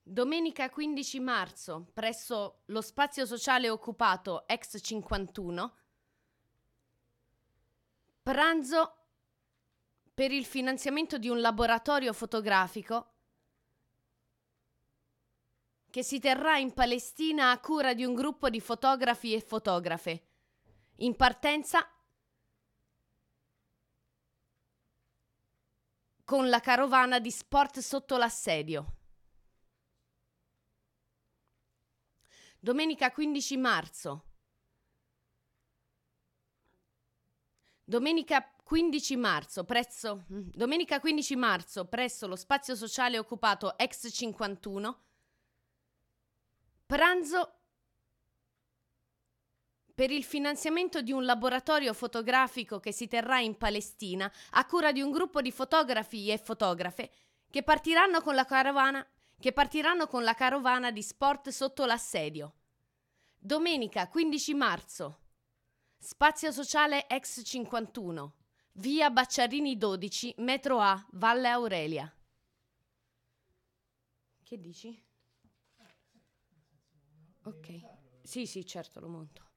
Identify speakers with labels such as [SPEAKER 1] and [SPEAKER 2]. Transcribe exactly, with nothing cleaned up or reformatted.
[SPEAKER 1] Domenica quindici marzo, presso lo spazio sociale occupato ex cinquantuno, pranzo per il finanziamento di un laboratorio fotografico che si terrà in Palestina a cura di un gruppo di fotografi e fotografe. In partenza con la carovana di Sport sotto l'assedio. Domenica quindici marzo. Domenica quindici marzo, prezzo, domenica quindici marzo, presso lo spazio sociale occupato ex cinquantuno, pranzo per il finanziamento di un laboratorio fotografico che si terrà in Palestina a cura di un gruppo di fotografi e fotografe che partiranno con la carovana che partiranno con la carovana di Sport sotto l'assedio. Domenica quindici marzo, spazio sociale ex cinquantuno, via Bacciarini dodici, metro A, Valle Aurelia. Che dici? Ok, sì sì, certo, lo monto.